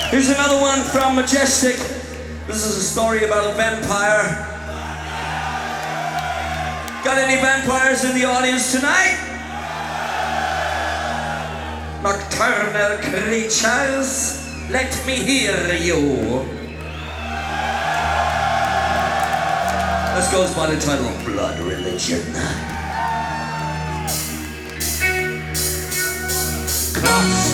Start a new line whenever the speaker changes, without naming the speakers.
Here's another one from Majestic. This is a story about a vampire. Got any vampires in the audience tonight? Nocturnal creatures, let me hear you. This goes by the title of Blood Religion. Cross